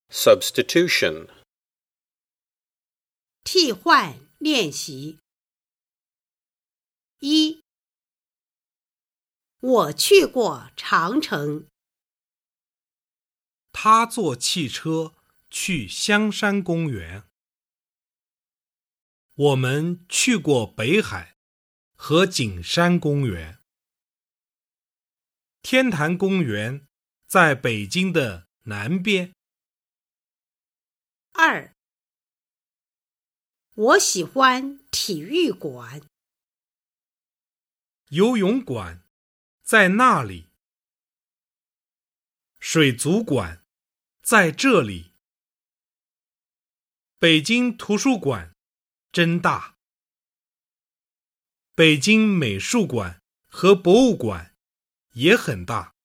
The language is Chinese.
Substitution. 替换练习。一，我去过长城。 他坐汽车去香山公园。我们去过北海和景山公园。天坛公园在北京的南边。 二，我喜欢体育馆。 游泳馆在那里。水族馆在这里。北京图书馆真大。北京美术馆和博物馆也很大。